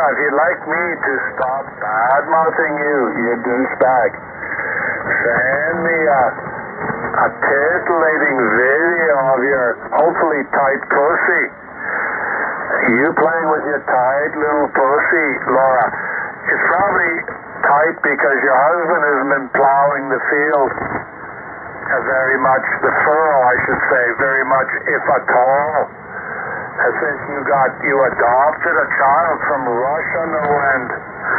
if you'd like me to stop bad-mouthing you, you douchebag, send me a titillating video of your hopefully tight pussy. You playing with your tight little pussy, Laura. It's probably tight because your husband has been plowing the field. Very much, the furrow, I should say, very much, if at all. Since you adopted a child from Russia, no end.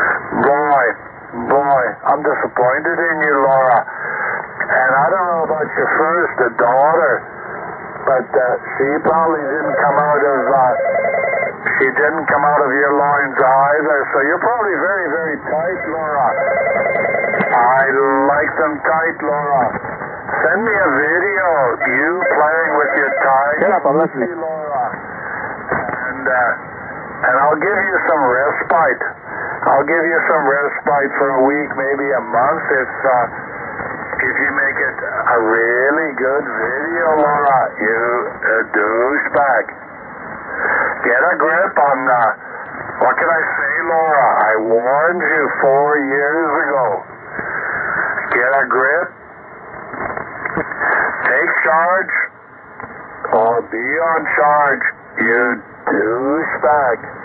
Boy, I'm disappointed in you, Laura. And I don't know about your first, the daughter, but she probably didn't come out of your loins either. So you're probably very, very tight, Laura. I like them tight, Laura. Send me a video, you playing with your tight. Shut up, I'm listening. Laura. And I'll give you some respite. I'll give you some respite for a week, maybe a month, if you make it a really good video, Laura. You douchebag. Get a grip on, what can I say, Laura? I warned you 4 years ago. Get a grip. Take charge. Or be on charge. You douchebag.